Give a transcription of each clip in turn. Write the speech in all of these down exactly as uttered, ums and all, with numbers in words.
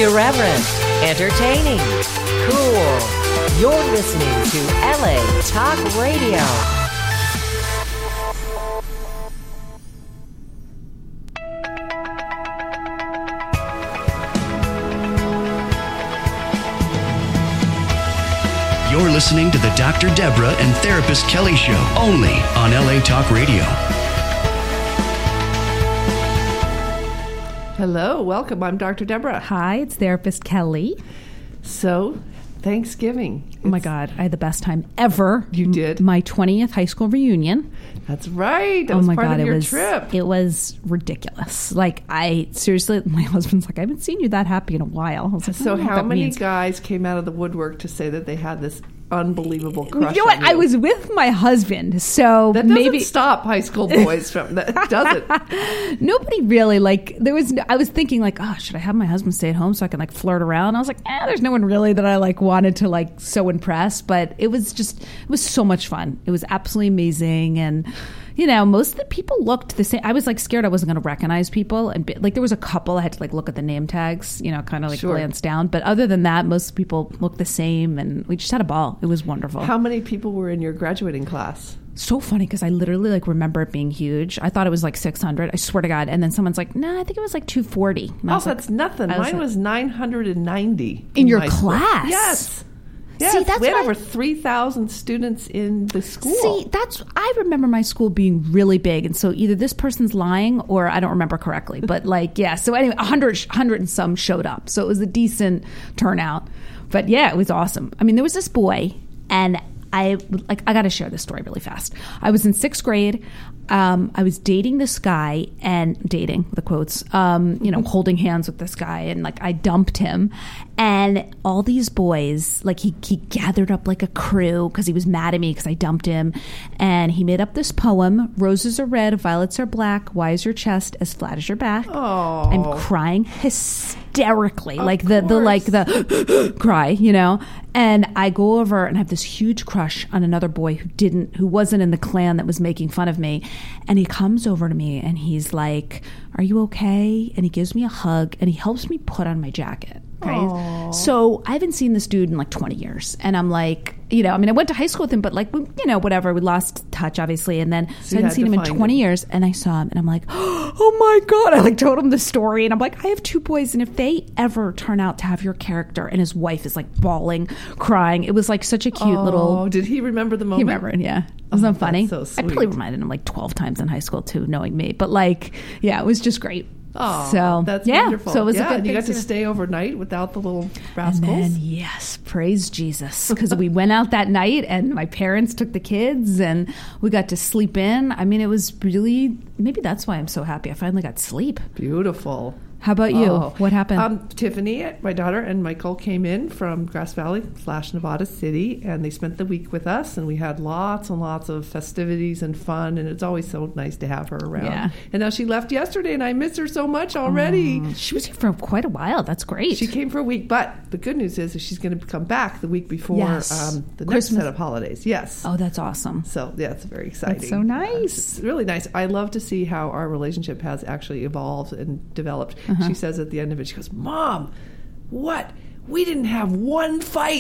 Irreverent, entertaining, cool. You're listening to L A Talk Radio. You're listening to the Doctor Deborah and Therapist Kelly Show, only on L A Talk Radio. Hello, welcome. I'm Doctor Deborah. Hi, it's Therapist Kelly. So, Thanksgiving. Oh my God, I had the best time ever. You did? My twentieth high school reunion. That's right. That oh was my part God, of your it was, trip. It was ridiculous. Like, I seriously, my husband's like, I haven't seen you that happy in a while. I was like, So I don't know how what that many means. guys came out of the woodwork to say that they had this unbelievable crush You know what? on you? I was with my husband, so That doesn't maybe stop high school boys from that, does it? nobody really like. There was. I was thinking like, oh, should I have my husband stay at home so I can like flirt around? I was like, eh, there's no one really that I like wanted to like so impress. But it was just, it was so much fun. It was absolutely amazing, and you know, most of the people looked the same. I was like scared I wasn't going to recognize people, and be, like there was a couple I had to like look at the name tags, you know, kind of like Sure. glance down. But other than that, most people looked the same, and we just had a ball. It was wonderful. How many people were in your graduating class? So funny because I literally like remember it being huge. I thought it was like six hundred. I swear to God. And then someone's like, "No, nah, I think it was like two forty." And I Oh, was like- that's nothing. I was Mine like- was nine hundred ninety. In your my school. class? Yes. Yes. See, that's we had what I- over three thousand students in the school. See, that's I remember my school being really big, and so either this person's lying or I don't remember correctly. But like, yeah. So anyway, a hundred, hundred and some showed up, so it was a decent turnout. But yeah, it was awesome. I mean, there was this boy, and I like I got to share this story really fast. I was in sixth grade. Um, I was dating this guy and dating the quotes, um, you know, holding hands with this guy, and like I dumped him, and all these boys, like he he gathered up like a crew because he was mad at me because I dumped him, and he made up this poem: "Roses are red, violets are black. Why is your chest as flat as your back?" Oh. I'm crying hysterically, Of like the the like course. the cry, you know. And I go over and have this huge crush on another boy who didn't, who wasn't in the clan that was making fun of me. And he comes over to me and he's like, "Are you okay?" And he gives me a hug and he helps me put on my jacket. Okay. Aw. So I haven't seen this dude in like twenty years. And I'm like, you know, I mean, I went to high school with him, but like, we, you know, whatever. We lost touch, obviously. And then so you I hadn't had seen to him in find twenty him. years. And I saw him and I'm like, oh my God. I like told him the story. And I'm like, I have two boys. And if they ever turn out to have your character, and his wife is like bawling, crying. It was like such a cute Oh, little. did he remember the moment? He remembered, yeah. Wasn't Oh, that funny? that's so I probably sweet. reminded him like twelve times in high school too, knowing me. But like, yeah, it was just great. Oh, so that's yeah, wonderful. so it was yeah, a good and you got to Thanksgiving. stay overnight without the little And rascals. then, yes, praise Jesus. Because we went out that night and my parents took the kids and we got to sleep in. I mean, it was really, maybe that's why I'm so happy. I finally got sleep. Beautiful. How about you? Oh. What happened? Um, Tiffany, my daughter, and Michael came in from Grass Valley slash Nevada City, and they spent the week with us, and we had lots and lots of festivities and fun, and it's always so nice to have her around. Yeah. And now she left yesterday, and I miss her so much already. Mm, she was here for quite a while. That's great. She came for a week, but the good news is, is she's going to come back the week before Yes. um, the next Christmas. set of holidays. Yes. Oh, that's awesome. So yeah, it's very exciting. That's so nice. It's really nice. I love to see how our relationship has actually evolved and developed. Uh-huh. She says at the end of it, she goes, "Mom, what? We didn't have one fight."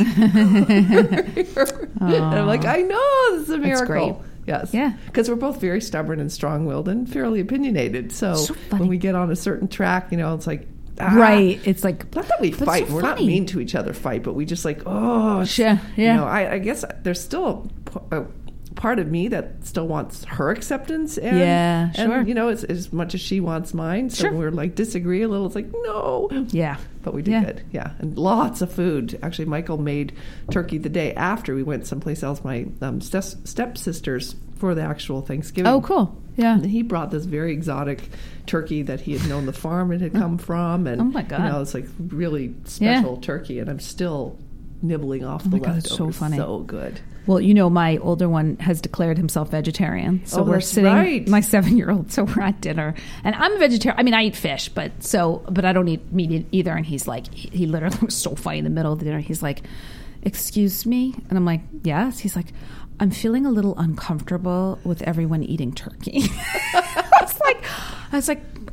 And I'm like, I know, this is a That's miracle. great. Yes. Yeah. Because we're both very stubborn and strong-willed and fairly opiniated. So, So funny. when we get on a certain track, you know, it's like, ah, Right. It's like, not that we that's fight. so We're not funny. mean to each other. Fight, but we just like, oh, it's- Sure, yeah. You know, I, I guess there's still a, p- a part of me that still wants her acceptance, and Yeah, and sure. you know, it's as much as she wants mine. So Sure. we're like disagree a little. It's like no, yeah. but we did Yeah. good. Yeah, and lots of food. Actually, Michael made turkey the day after we went someplace else. My um, step stepsisters for the actual Thanksgiving. Oh, cool. Yeah. And he brought this very exotic turkey that he had known the farm it had come from, and Oh, my God. you know, it's like really Yeah. special turkey, and I'm still nibbling off Oh the my God, leftovers. it's so funny. So good. Well, you know, my older one has declared himself vegetarian. So Oh, we're that's sitting, right. my seven-year-old, so we're at dinner. And I'm a vegetarian. I mean, I eat fish, but so, but I don't eat meat either. And he's like, he, he literally was so funny in the middle of the dinner. He's like, "Excuse me?" And I'm like, "Yes." He's like, "I'm feeling a little uncomfortable with everyone eating turkey." I was like, I was like,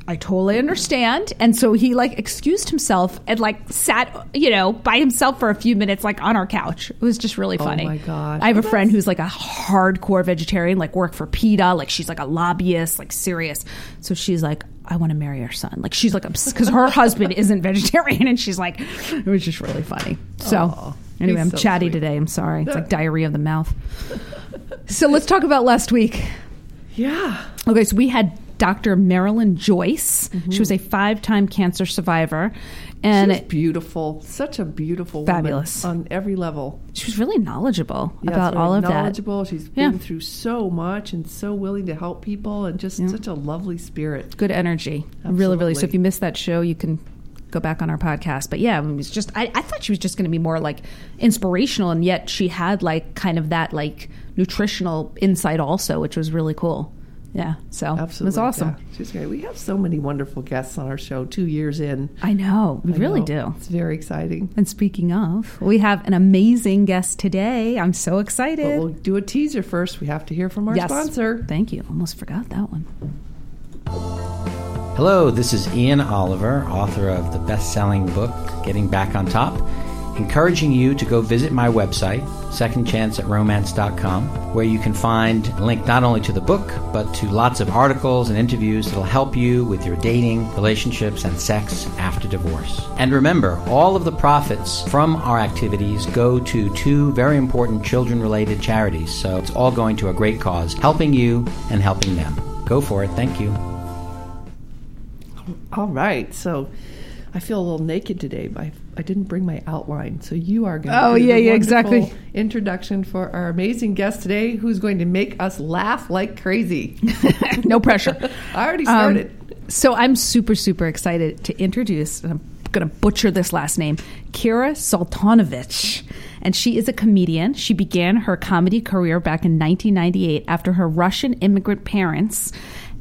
I totally understand. And so he like excused himself and like sat, you know, by himself for a few minutes, like on our couch. It was just really funny. Oh my gosh. I have Well, a friend that's- who's like a hardcore vegetarian, like worked for PETA, like she's like a lobbyist, like serious. So she's like, I want to marry your son. Like she's like, because her husband isn't vegetarian, and she's like, it was just really funny. So Aw, anyway, he's I'm so chatty sweet. today. I'm sorry. It's like diarrhea of the mouth. So let's talk about last week. Yeah. Okay, so we had Doctor Marilyn Joyce. Mm-hmm. She was a five-time cancer survivor, and She's beautiful. Such a beautiful Fabulous. woman on every level. she was really knowledgeable Yeah, about very all of that. knowledgeable. She's Yeah. been through so much and so willing to help people and just such a lovely spirit. Good energy, really, really. So Absolutely. if you missed that show, you can go back on our podcast. But yeah, it was just I, I thought she was just going to be more like inspirational, and yet she had like kind of that like nutritional insight also, which was really cool. Yeah, so Absolutely. it was awesome. Yeah, she's great. We have so many wonderful guests on our show two years in. I know, we I really know. do. It's very exciting. And speaking of, we have an amazing guest today. I'm so excited. But we'll do a teaser first. We have to hear from our Yes. sponsor. Thank you. Almost forgot that one. Hello, this is Ian Oliver, author of the best-selling book, Getting Back on Top, encouraging you to go visit my website, second chance at romance dot com, where you can find a link not only to the book, but to lots of articles and interviews that'll help you with your dating, relationships, and sex after divorce. And remember, all of the profits from our activities go to two very important children-related charities, so it's all going to a great cause, helping you and helping them. Go for it. Thank you. All right. So I feel a little naked today, but I, I didn't bring my outline. So you are going to Oh, do yeah, the yeah, wonderful exactly. introduction for our amazing guest today, who's going to make us laugh like crazy. No pressure. I already Um, started. So I'm super, super excited to introduce, I'm going to butcher this last name, Kira Soltanovich. And she is a comedian. She began her comedy career back in nineteen ninety-eight after her Russian immigrant parents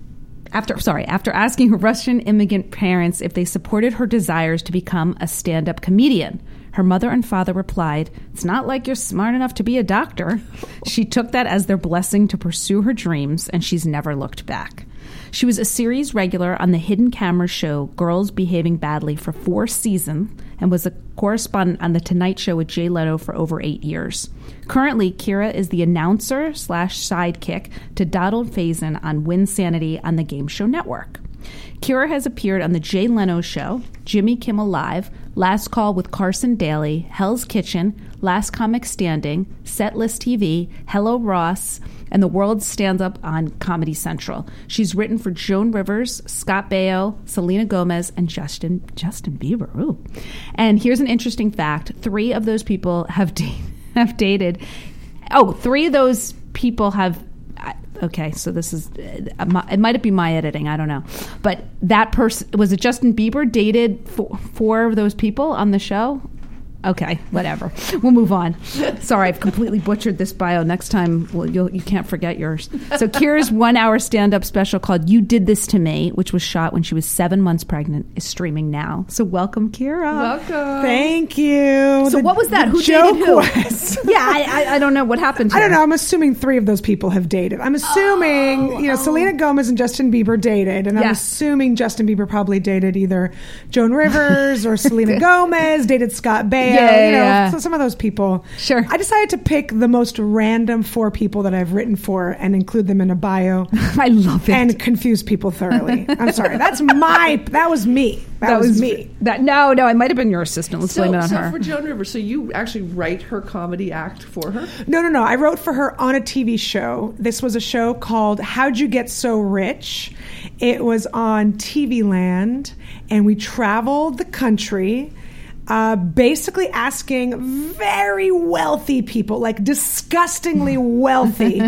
After sorry, after asking her Russian immigrant parents if they supported her desires to become a stand-up comedian. Her mother and father replied, "It's not like you're smart enough to be a doctor." She took that as their blessing to pursue her dreams, and she's never looked back. She was a series regular on the hidden camera show Girls Behaving Badly for four seasons and was a correspondent on The Tonight Show with Jay Leno for over eight years. Currently, Kira is the announcer slash sidekick to Donald Faison on Winsanity on the Game Show Network. Kira has appeared on The Jay Leno Show, Jimmy Kimmel Live, Last Call with Carson Daly, Hell's Kitchen, Last Comic Standing, Setlist T V, Hello Ross, and The World Stands Up on Comedy Central. She's written for Joan Rivers, Scott Baio, Selena Gomez, and Justin Justin Bieber. Ooh. And here's an interesting fact. Three of those people have, da- have dated. Oh, three of those people have... Okay, so this is... It might be my editing. I don't know. But that person... Was it Justin Bieber dated four, four of those people on the show? Okay, whatever. We'll move on. Sorry, I've completely butchered this bio. Next time, well, you'll, you can't forget yours. So Kira's one-hour stand-up special called You Did This to Me, which was shot when she was seven months pregnant, is streaming now. So welcome, Kira. Welcome. Thank you. So The- what was that? the Who joke dated who? was- Yeah, I, I, I don't know what happened to I don't her. know. I'm assuming three of those people have dated. I'm assuming, Oh, you know, Selena Gomez and Justin Bieber dated, and I'm Yeah. assuming Justin Bieber probably dated either Joan Rivers or Selena Gomez, dated Scott Baio. Yeah, you know, yeah. so some of those people. Sure. I decided to pick the most random four people that I've written for and include them in a bio I love it. and confuse people thoroughly. I'm sorry. That's my. That was me. That, was, me. That no, no, it might have been your assistant. Let's So, blame it on so her. for Joan Rivers, so you actually write her comedy act for her? No, no, no. I wrote for her on a T V show. This was a show called How'd You Get So Rich? It was on T V Land, and we traveled the country. Uh, basically asking very wealthy people, like disgustingly wealthy,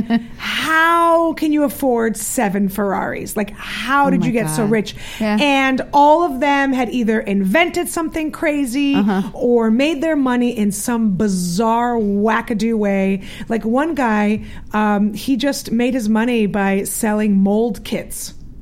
how can you afford seven Ferraris? Like, how did my you get so God. rich? Yeah. And all of them had either invented something crazy Uh-huh. or made their money in some bizarre wackadoo way. Like one guy, um, he just made his money by selling mold kits.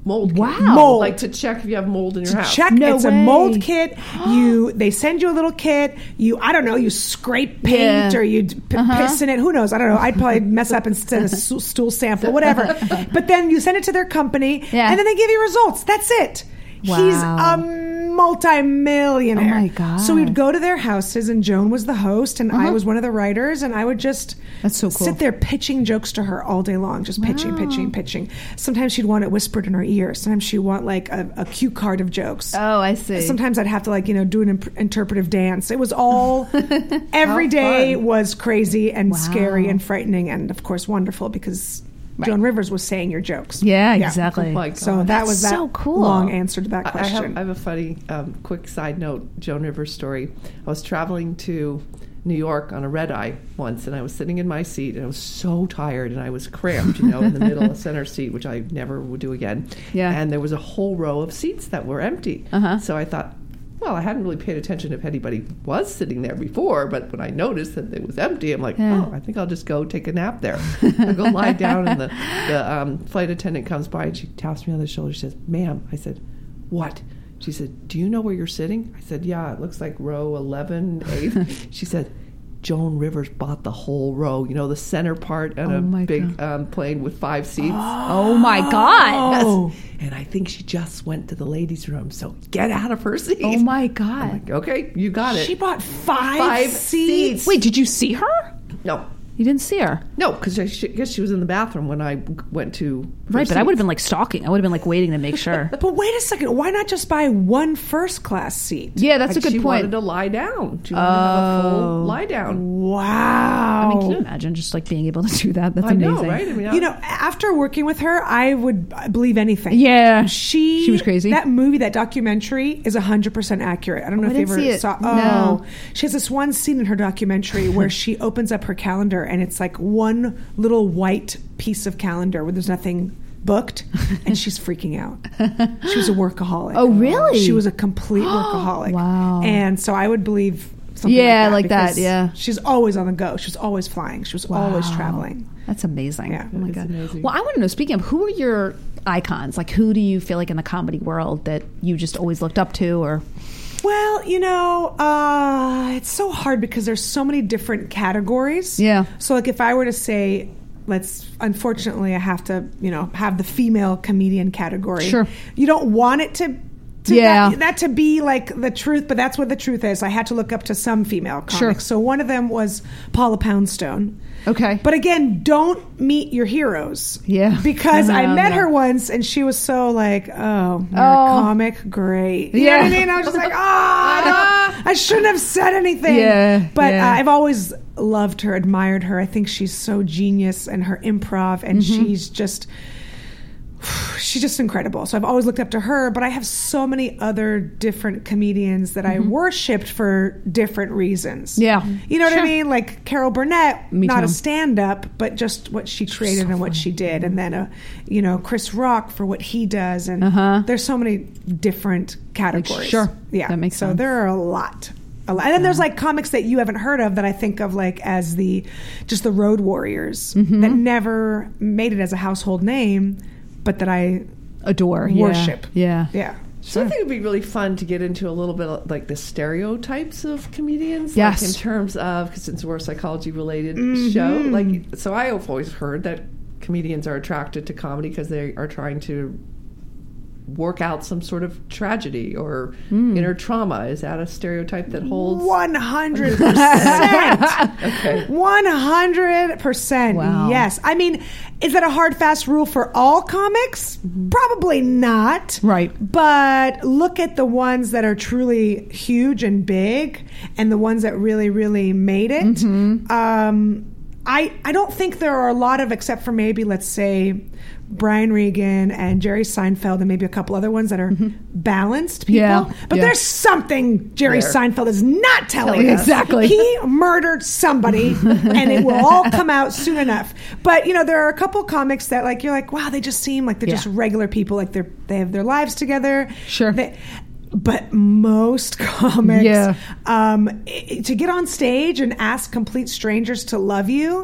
mold kit. Wow. Mold. Like to check if you have mold in your To house. check, No it's a way. mold kit. You, they send you a little kit. You, I don't know, you scrape paint Yeah. or you p- piss in it. Who knows? I don't know. I'd probably mess up and send a s- stool sample, whatever. But then you send it to their company, Yeah. and then they give you results. That's it. He's Wow. a multi-millionaire. Oh my God. So we'd go to their houses, and Joan was the host, and I was one of the writers, and I would just That's so cool. sit there pitching jokes to her all day long, just pitching, Wow. pitching, pitching. Sometimes she'd want it whispered in her ear. Sometimes she'd want like a, a cue card of jokes. Oh, I see. Sometimes I'd have to like, you know, do an imp- interpretive dance. It was all, every How day fun. was crazy and Wow. scary and frightening and of course wonderful because Joan Rivers was saying your jokes. Yeah, exactly. Oh my God. So that was that so cool. long answer to that I- I question. have, I have a funny, um, quick side note, Joan Rivers story. I was traveling to New York on a red eye once, and I was sitting in my seat, and I was so tired, and I was cramped, you know, in the middle, a center seat, which I never would do again. Yeah. And there was a whole row of seats that were empty. Uh-huh. So I thought, well, I hadn't really paid attention if anybody was sitting there before, but when I noticed that it was empty, I'm like, Yeah. oh, I think I'll just go take a nap there. I go lie down, and the, the um, flight attendant comes by, and she taps me on the shoulder. She says, ma'am. I said, what? She said, do you know where you're sitting? I said, yeah, it looks like row eleven, eight. She said, Joan Rivers bought the whole row, you know, the center part and Oh a my big um, plane with five seats. Oh my God. Oh. And I think she just went to the ladies' room, so get out of her seat. Oh my God. Like, okay, you got it. She bought five, Five seats. seats. Wait, did you see her? No, You didn't see her. no, because I sh- guess she was in the bathroom when I went to. her Right, but I would have seats. been like stalking. I would have been like waiting to make sure. But wait a second. Why not just buy one first class seat? Yeah, that's a Like, good she point. wanted to lie down. She wanted to have a Oh. full lie down. Wow. I mean, can you imagine just like being able to do that? That's I amazing. know, right? I mean, You know, after working with her, I would believe anything. Yeah. She She was crazy. That movie, that documentary, is one hundred percent accurate. I don't know Oh, if I you didn't ever see it. saw No. Oh. She has this one scene in her documentary where she opens up her calendar and it's like one little white piece of calendar where there's nothing booked and she's freaking out. She was a workaholic. Oh, really? She was a complete workaholic. Wow. And so I would believe something Yeah, like like that. that, because yeah. She's always on the go. She was always flying. She was always Wow. traveling. That's amazing. Yeah, oh my it's God. amazing. Well, I want to know, speaking of, who are your icons? Like, who do you feel like in the comedy world that you just always looked up to or... Well, you know, uh, it's so hard because there's so many different categories. Yeah. So, like, if I were to say, let's, unfortunately, I have to, you know, have the female comedian category. Sure. You don't want it to, to Yeah. that, that to be like the truth, but that's what the truth is. I had to look up to some female comics. Sure. So one of them was Paula Poundstone. Okay. But again, don't meet your heroes. Yeah. Because I No, met no. her once and she was so like, oh, you're Oh. a comic? Great. You Yeah. know what I mean? I was just like, oh, I, don't- I shouldn't have said anything. Yeah, But yeah. Uh, I've always loved her, admired her. I think she's so genius and her improv, and Mm-hmm. she's just. She's just incredible. So I've always looked up to her, but I have so many other different comedians that I worshipped for different reasons. Mm-hmm. Yeah. You know what Sure. I mean? Like Carol Burnett, Me not too. a stand-up, but just what she created so and what funny. she did. And then, uh, you know, Chris Rock for what he does. And Uh-huh. there's so many different categories. sure. Yeah. That makes so sense. there are a lot. A lot. And then there's like comics that you haven't heard of that I think of like as the, just the road warriors Mm-hmm. that never made it as a household name, but that I Adore. yeah. worship. Yeah. Yeah. So I think it'd be really fun to get into a little bit of, like the stereotypes of comedians, Yes. like in terms of, cause since we're a psychology related Mm-hmm. show, like so I've always heard that comedians are attracted to comedy because they are trying to work out some sort of tragedy or Hmm. inner trauma. Is that a stereotype that holds? one hundred percent. Okay. one hundred percent. Wow. Yes. I mean, is that a hard, fast rule for all comics? Probably not. Right. But look at the ones that are truly huge and big and the ones that really, really made it. Mm-hmm. Um, I, I don't think there are a lot of, except for maybe, let's say, Brian Regan and Jerry Seinfeld and maybe a couple other ones that are balanced people. Yeah, But yeah. there's something Jerry There. Seinfeld is not telling Telling us. exactly. He murdered somebody and it will all come out soon enough. But, you know, there are a couple comics that, like, you're like, wow, they just seem like they're Yeah. just regular people. Like, they're, they have their lives together. Sure. They, but most comics, Yeah. um, i- to get on stage and ask complete strangers to love you,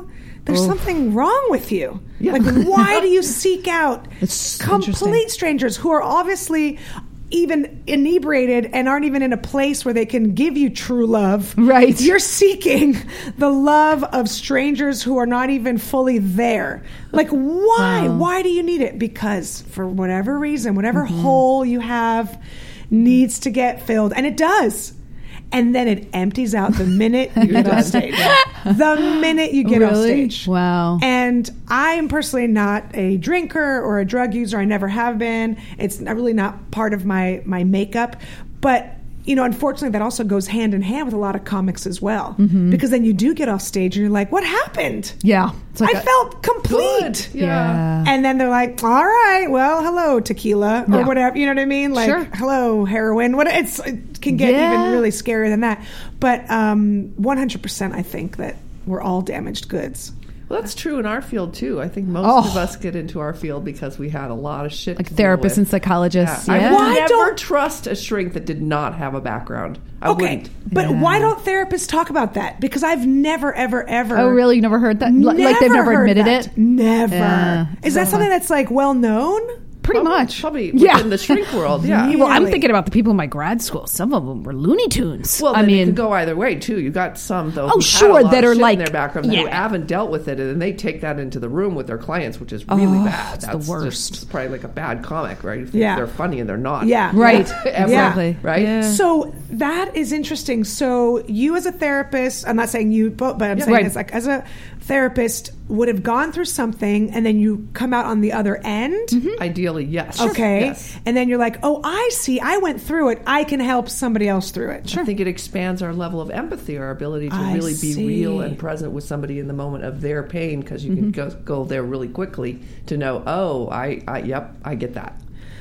there's Oh. something wrong with you. Yeah. Like, why do you seek out It's complete interesting. strangers who are obviously even inebriated and aren't even in a place where they can give you true love? Right. You're seeking the love of strangers who are not even fully there. Like, why? Wow. Why do you need it? Because for whatever reason, whatever hole you have needs to get filled. And it does. And then it empties out the minute you get off stage. The minute you get off Really? stage. Wow. And I am personally not a drinker or a drug user. I never have been. It's not really not part of my, my makeup. But, you know, unfortunately, that also goes hand in hand with a lot of comics as well. Mm-hmm. Because then you do get off stage and you're like, what happened? Yeah. It's like I a- felt complete. Good. Yeah. Yeah. And then they're like, all right, well, hello, tequila, or Yeah. whatever. You know what I mean? Like, Sure. hello, heroin. What it's it can get Yeah. even really scarier than that. But um, one hundred percent, I think that we're all damaged goods. Well, that's true in our field too. I think most Oh. of us get into our field because we had a lot of shit. Like to deal therapists with. and psychologists. Yeah. Yeah. I would Why never don't- trust a shrink that did not have a background. I Okay, wouldn't. but Yeah. why don't therapists talk about that? Because I've never, ever, ever. Oh, really? You never heard that? L- like they've never heard admitted that. it? Never. Yeah. Is that something that's like well known? Pretty Probably- much. Probably Yeah. within the shrink world. Yeah. Yeah. Well, I'm Really? thinking about the people in my grad school. Some of them were Looney Tunes. Well, I then it mean, could go either way too. You got some though. Oh, who had sure, a lot that of are shit like- in their background who yeah. haven't dealt with it, and then they take that into the room with their clients, which is really Oh, bad. it's the That's worst. Just probably like a bad comic, right? You think Yeah. they're funny and they're not. Yeah. right. Ever. Exactly. Right? Yeah. So that is interesting. So you as a therapist, I'm not saying you, but, but I'm saying Right. as like as a therapist would have gone through something and then you come out on the other end. Ideally, yes. Okay. Yes. And then you're like, oh, I see. I went through it. I can help somebody else through it. I think it expands our level of empathy, our ability to I really be see. real and present with somebody in the moment of their pain, because you can go, go there really quickly to know, oh, I, I, yep, I get that.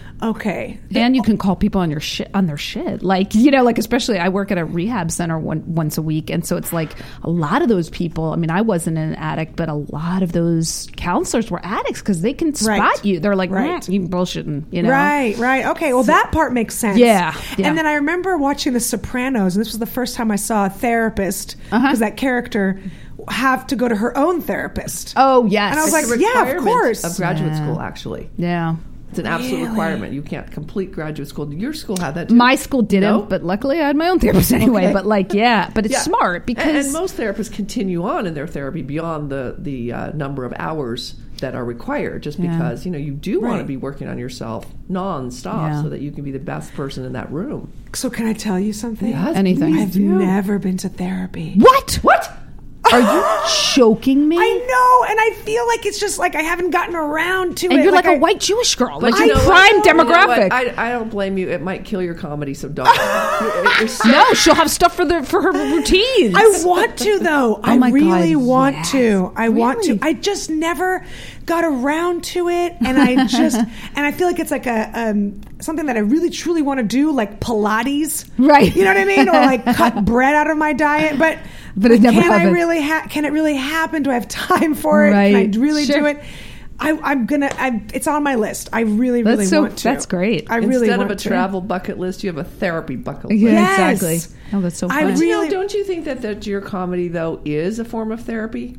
Okay. And you can call people on your shit on their shit, like you know, like especially I work at a rehab center one, once a week, and so it's like a lot of those people. I mean, I wasn't an addict, but a lot of those counselors were addicts because they can spot Right. you. They're like, Right. right, you bullshitting, you know, Right, right. Okay, well, that part makes sense. Yeah, yeah. And then I remember watching The Sopranos, and this was the first time I saw a therapist, because Uh-huh. that character have to go to her own therapist. Oh yes, And I was It's like, a yeah, of requirement course. Of graduate Yeah. school, actually. yeah. It's an absolute Really? requirement. You can't complete graduate school. Your school had that too. My school didn't, No? but luckily I had my own therapist anyway. Okay. But like, yeah, but it's Yeah. smart And- because and, most therapists continue on in their therapy beyond the the uh, number of hours that are required, just Yeah. because you know you do want to Right. be working on yourself nonstop, Yeah. so that you can be the best person in that room. So can I tell you something? Yes, Anything. please I've do. never been to therapy. what? What? Are you choking me? I know, and I feel like it's just like I haven't gotten around to and it. you're like, I- a white Jewish girl, like But you're you know prime what? You know demographic. what? I, I don't blame you. It might kill your comedy, so don't. You're- you're so- no, she'll have stuff for the for her routines. I want to though. I Oh my really God, want yes. to. I want to. Really? I just never got around to it, and I just and I feel like it's like a um, something that I really truly want to do, like Pilates, Right. You know what I mean, or like cut bread out of my diet, but. But it never can I happens. really ha- can it really happen? Do I have time for it? Right. Can I really Sure. do it? I, I'm gonna. I, it's on my list. I really, really That's so- want to. that's great. I really Instead want of a to. travel bucket list, you have a therapy bucket list. yeah, Yes. exactly. Oh, that's so I fun. But you know, Really- don't you think that, that your comedy though is a form of therapy?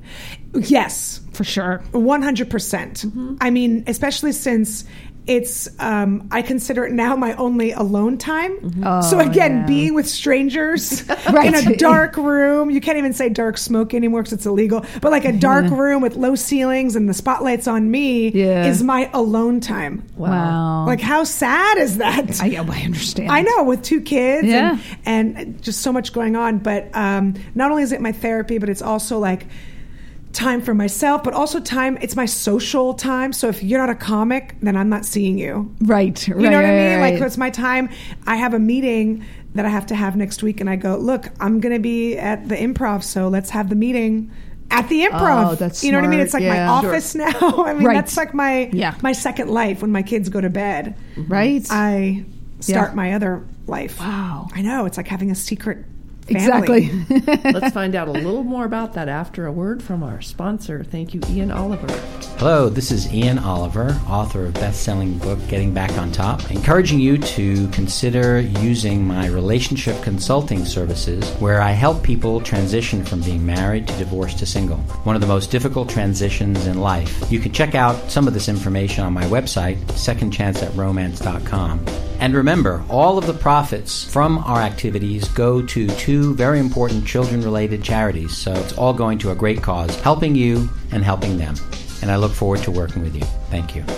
Yes, for sure. one hundred percent. I mean, especially since it's, um, I consider it now my only alone time. Oh, so again, yeah. being with strangers Right. in a dark room, you can't even say dark smoke anymore because it's illegal, but like a dark room with low ceilings and the spotlights on me Yeah. is my alone time. Wow. Like, how sad is that? I, I understand. I know, with two kids Yeah. and, and just so much going on. But um, not only is it my therapy, but it's also like time for myself, but also time, it's my social time. So if you're not a comic, then I'm not seeing you. Right. You right, know what I right, mean? right. Like, it's my time. I have a meeting that I have to have next week, and I go, look, I'm going to be at the Improv, so let's have the meeting at the Improv. Oh, that's you know what I mean? smart. It's like Yeah. my office now. I mean, Right. that's like my Yeah. my second life when my kids go to bed. right. I start Yeah. my other life. Wow. I know. It's like having a secret family. Exactly. Let's find out a little more about that after a word from our sponsor. Thank you, Ian Oliver. Hello, this is Ian Oliver, author of best-selling book Getting Back on Top, encouraging you to consider using my relationship consulting services where I help people transition from being married to divorced to single. One of the most difficult transitions in life. You can check out some of this information on my website, second chance at romance dot com. And remember, all of the profits from our activities go to two very important children-related charities, so it's all going to a great cause, helping you and helping them. And I look forward to working with you. Thank you.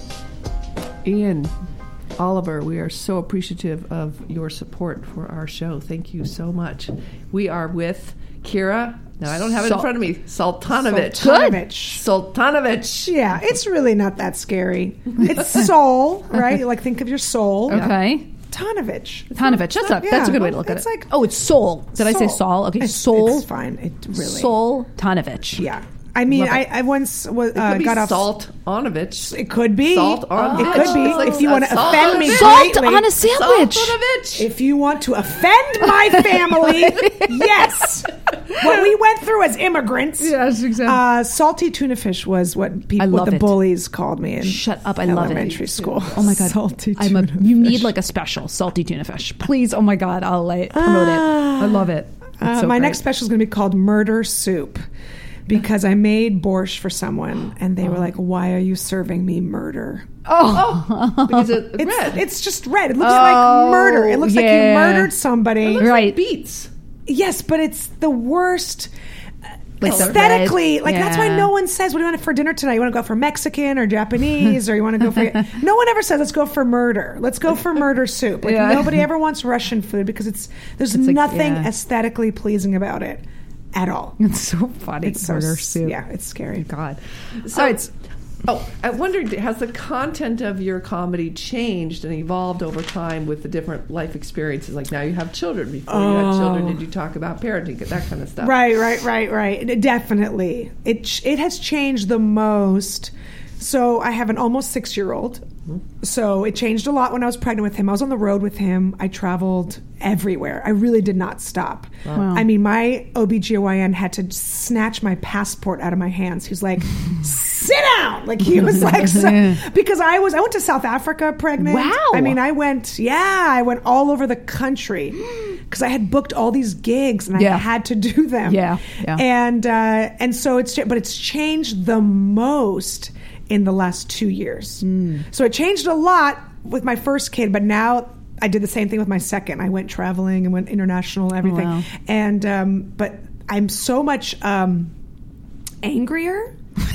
Ian Oliver, we are so appreciative of your support for our show. Thank you so much. We are with Kira. Now, I don't have it in Sol- front of me. Sultanovich. Sultanovich. Sultanovich. Yeah, it's really not that scary. It's soul, right? Like, think of your soul. Okay. Tanovich. Tanovich. That's a, Yeah, that's a good way to look at it's it. like- oh, it's Soul. Did I say Soul. Saul? Okay, It's- Soul. It's fine. It really. Soul Tanovich. Yeah. I mean, Love I, it. I once was, It could uh, be got off. Salt Onovich. It could be. Salt on It a could bitch. be. It's like If you a want to salt offend on a me bitch. Salt greatly. on a sandwich. Saltonovich. If you want to offend my family, yes. What we went through as immigrants. Yes, exactly. Uh, salty tuna fish was what people, I what love the it. bullies called me in Shut up! I love it. elementary school. Oh my god! Salty I'm a. tuna You fish. need like a special salty tuna fish, please. Oh my god! I'll like promote it. I love it. It's Uh, so my great. next special is going to be called Murder Soup because I made borscht for someone and they were like, "Why are you serving me murder?" Oh, because it, It's red. it's just red. It looks Oh, like murder. It looks like you yeah. murdered somebody. Looks right. like beets. Yes, but it's the worst. Like the Aesthetically, red. like that's why Yeah. no one says, "What do you want for dinner tonight? You want to go for Mexican or Japanese, or you want to go for?" No one ever says, "Let's go for murder. Let's go for murder soup." Like Yeah. nobody ever wants Russian food because it's there's It's like- nothing yeah. aesthetically pleasing about it at all. It's so funny. It's so Murder s- soup. Yeah, it's scary. God. So, All right. oh, I wondered, has the content of your comedy changed and evolved over time with the different life experiences? Like now you have children. Before you had children, did you talk about parenting, that kind of stuff? Right, right, right, right. It- definitely, it ch- it has changed the most. So I have an almost six year old. So it changed a lot when I was pregnant with him. I was on the road with him. I traveled everywhere. I really did not stop. Wow. I mean, my O B G Y N had to snatch my passport out of my hands. He was like, sit down. Like he was like, so, because I was, I went to South Africa pregnant. Wow. I mean, I went, yeah, I went all over the country because I had booked all these gigs and Yeah. I had to do them. Yeah, yeah. And, uh, and so it's, but it's changed the most in the last two years. Mm. So it changed a lot with my first kid, but now I did the same thing with my second. I went traveling and went international and everything. Wow. And, um, but I'm so much, um, angrier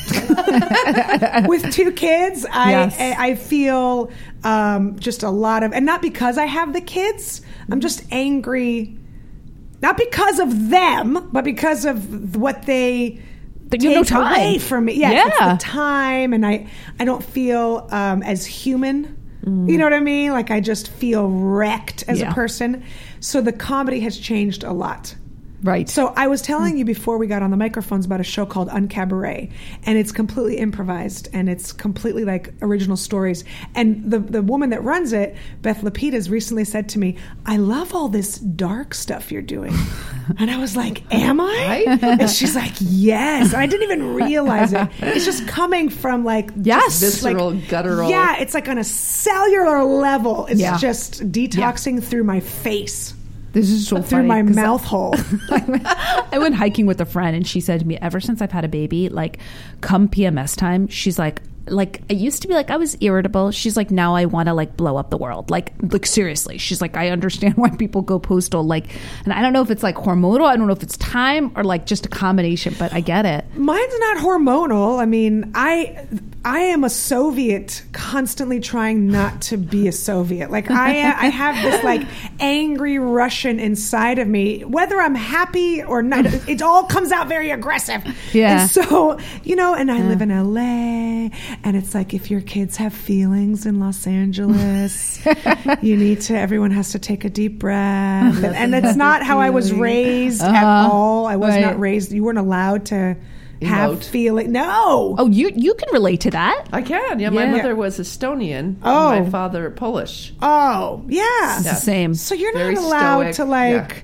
with two kids. I, Yes. I, I feel, um, just a lot of, and not because I have the kids, I'm just angry, not because of them, but because of what they, But you have no take time. away from me. Yeah, Yeah. it's the time, and I I don't feel um, as human. You know what I mean? Like I just feel wrecked as Yeah. a person. So the comedy has changed a lot. Right. So I was telling you before we got on the microphones about a show called Uncabaret, and it's completely improvised and it's completely like original stories. And the the woman that runs it, Beth Lapidus, recently said to me, "I love all this dark stuff you're doing." And I was like, "Am I?" And she's like, "Yes." And I didn't even realize it. It's just coming from like Yes. just, like- Visceral, guttural. Yeah, it's like on a cellular level. It's Yeah. just detoxing through my face. This is so Through funny, my 'cause mouth hole. I went hiking with a friend and she said to me, ever since I've had a baby, like come P M S time, she's like, like I used to be like I was irritable. She's like, now I want to like blow up the world. Like, like seriously. She's like, I understand why people go postal. Like, and I don't know if it's like hormonal. I don't know if it's time or like just a combination, but I get it. Mine's not hormonal. I mean, I I am a Soviet, constantly trying not to be a Soviet. Like I I have this like angry Russian inside of me. Whether I'm happy or not, it all comes out very aggressive. Yeah. And so, you know, and I live in L A, and it's like if your kids have feelings in Los Angeles, you need to. Everyone has to take a deep breath, and, and that's not how I was raised at Uh-huh. all. I was Right. not raised. You weren't allowed to have Emote. feeling. No. Oh, you you can relate to that. I can. Yeah, my Yeah. mother was Estonian. Oh. My father Polish. Oh, yeah. It's the same. So you're Very not allowed stoic, to like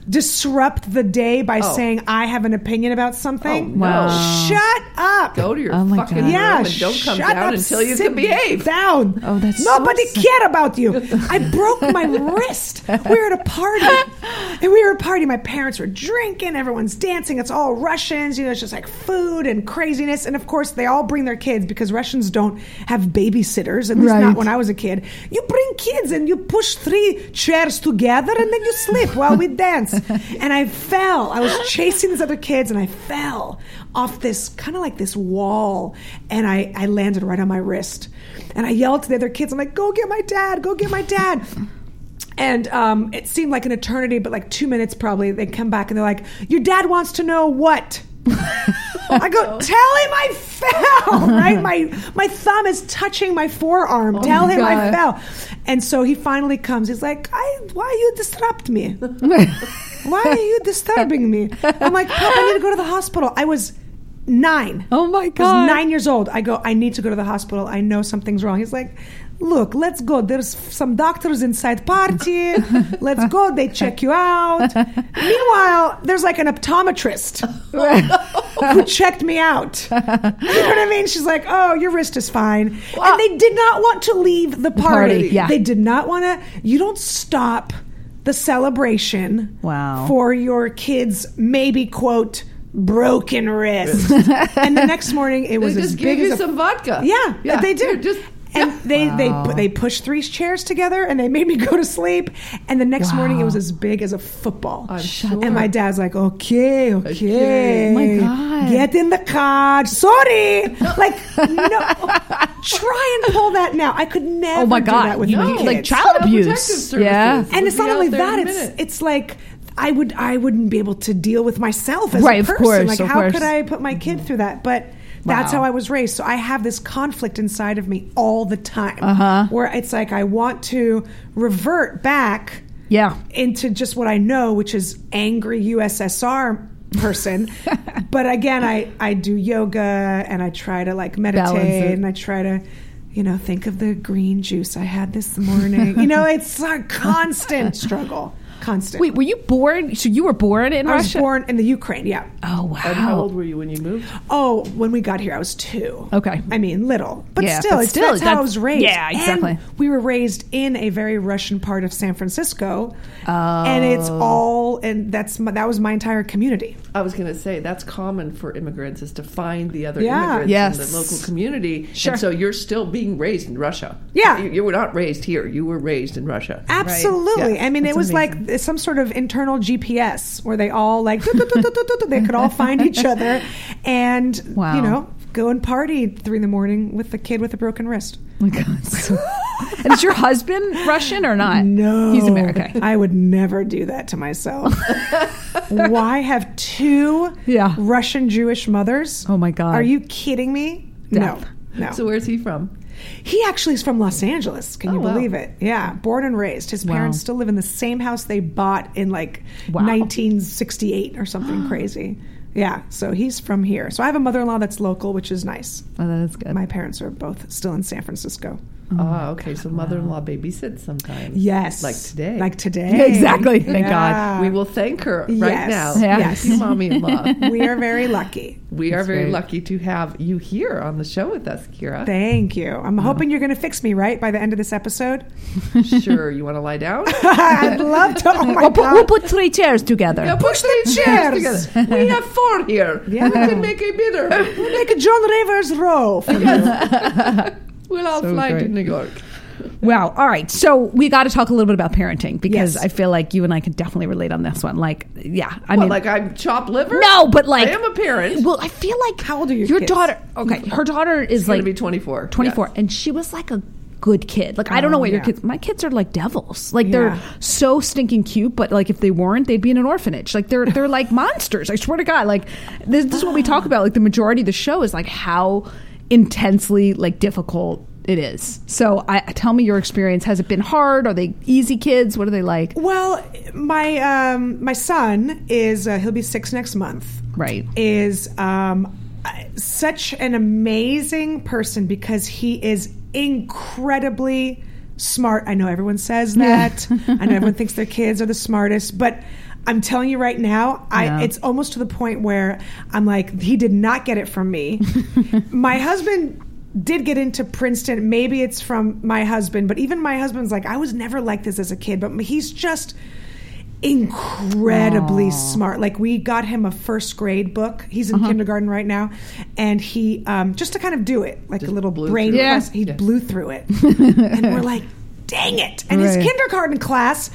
disrupt the day by Oh. saying I have an opinion about something. Oh, no. Wow. Shut up. Go to your Oh, my fucking God. room Yeah, and don't come shut down up, until you sit can behave. Down. Oh, that's so Nobody sad. cared about you. I broke my wrist. We were at a party, and we were at a party. My parents were drinking. Everyone's dancing. It's all Russians. You know, it's just like food and craziness. And of course, they all bring their kids because Russians don't have babysitters. At least Right. not when I was a kid. You bring kids and you push three chairs together, and then you sleep while we dance. And I fell. I was chasing these other kids, and I fell off this kind of like this wall, and I, I landed right on my wrist. And I yelled to the other kids, I'm like, go get my dad, go get my dad. And um, it seemed like an eternity, but like two minutes probably. They come back and they're like, your dad wants to know what? I go, tell him I fell, right? My my thumb is touching my forearm. Tell my him I God. fell. And so he finally comes. He's like, I, why you disrupt me? Why are you disturbing me? I'm like, Pop, I need to go to the hospital. I was nine. Oh my I God. was nine years old. I go, I need to go to the hospital. I know something's wrong. He's like, look, let's go. There's some doctors inside party. Let's go. They check you out. Meanwhile, there's like an optometrist who checked me out. You know what I mean? She's like, oh, your wrist is fine. And they did not want to leave the party. party, yeah. They did not want to. You don't stop the celebration Wow. for your kids, maybe, quote, broken wrist. And the next morning, it They was as just big give you as a some vodka. yeah, they here, did. Just and they Wow. they they pushed three chairs together and they made me go to sleep. And the next morning, it was as big as a football. I'm Shut sure. And my dad's like, okay, okay, Okay. Oh my God. get in the car. Sorry, like no, try and pull that now. I could never. Oh my do God. that with You- my No, kids. like child Child abuse. Protective Services Yeah. would And it's be not out only there that; in a it's minute. it's like I would I wouldn't be able to deal with myself as Right, a of person. course, like of how course. could I put my kid through that? But that's Wow. how I was raised. So I have this conflict inside of me all the time, Uh-huh. where it's like I want to revert back Yeah. into just what I know, which is angry U S S R person. But again, I, I do yoga and I try to like Balance meditate it. and I try to, you know, think of the green juice I had this morning. You know, it's a constant struggle. Constant. Wait, were you born? So you were born in I was Russia? born in the Ukraine, yeah. Oh wow. And how old were you when you moved? Oh, when we got here, I was two. Okay. I mean, little. But Yeah, still, but it's, still, that's how I that's- was raised. yeah, exactly. And we were raised in a very Russian part of San Francisco. And it's all, and that's my, that was my entire community. I was going to say that's common for immigrants is to find the other Yeah. immigrants Yes. in the local community. Sure. And so you're still being raised in Russia. Yeah. You, you were not raised here. You were raised in Russia. Absolutely. Yeah. I mean, That's it was amazing. like some sort of internal G P S where they all like, "Doo, doo, doo, doo, doo, doo," they could all find each other and, Wow. you know, go and party at three in the morning with the kid with a broken wrist. Oh my God. So- and is your husband Russian or not? No. He's American. I would never do that to myself. Why have two Yeah. Russian Jewish mothers? Oh my God. Are you kidding me? Death. No. No. So where's he from? He actually is from Los Angeles. Can you Oh, wow. believe it? Yeah, born and raised. His Wow. parents still live in the same house they bought in like Wow. nineteen sixty-eight or something crazy. Yeah, so he's from here. So I have a mother-in-law that's local, which is nice. Oh, that is good. My parents are both still in San Francisco. Ah, okay. So mother-in-law babysits sometimes. Yes. Like today. Like today. Exactly. Thank Yeah. We will thank her right Yes. now. Yeah. Yes. Thank you, mommy-in-law. We are very lucky. We are That's very great. lucky to have you here on the show with us, Kira. Thank you. I'm hoping you're going to fix me, right, by the end of this episode? Sure. You want to lie down? I'd love to. Oh, my We'll put, God. we'll put three chairs together. Yeah, push the chairs. together. We have four here. Yeah. We can make a bidder. Make a John Rivers row. For me. We'll all So fly to great. New York. Well, all right. So we got to talk a little bit about parenting because Yes. I feel like you and I can definitely relate on this one. Like, yeah, I What, mean, like I'm chopped liver? no, but like I am a parent. Well, I feel like How old are your your kids? daughter? Okay, her daughter is She's going like to be twenty-four. twenty-four, Yes. and she was like a good kid. Like I don't know Oh, what your yeah. kids. My kids are like devils. Like they're Yeah. so stinking cute, but like if they weren't, they'd be in an orphanage. Like they're they're like monsters. I swear to God. Like this, this is what we talk about. Like the majority of the show is like how intensely like difficult it is. So I tell me your experience. Has it been hard? Are they easy kids? What are they like? Well, my um, my son is uh, he'll be six next month. Right. Is um, such an amazing person because he is incredibly smart. I know everyone says that. I know everyone thinks their kids are the smartest, but I'm telling you right now, I Yeah. it's almost to the point where I'm like, he did not get it from me. My husband did get into Princeton. Maybe it's from my husband, but even my husband's like, I was never like this as a kid, but he's just incredibly Aww. smart. Like, we got him a first grade book. He's in Uh-huh. kindergarten right now, and he um, just to kind of do it, like Just a little blew brain through it. class. He Yeah. blew through it, and we're like, dang it! And his Right. kindergarten class,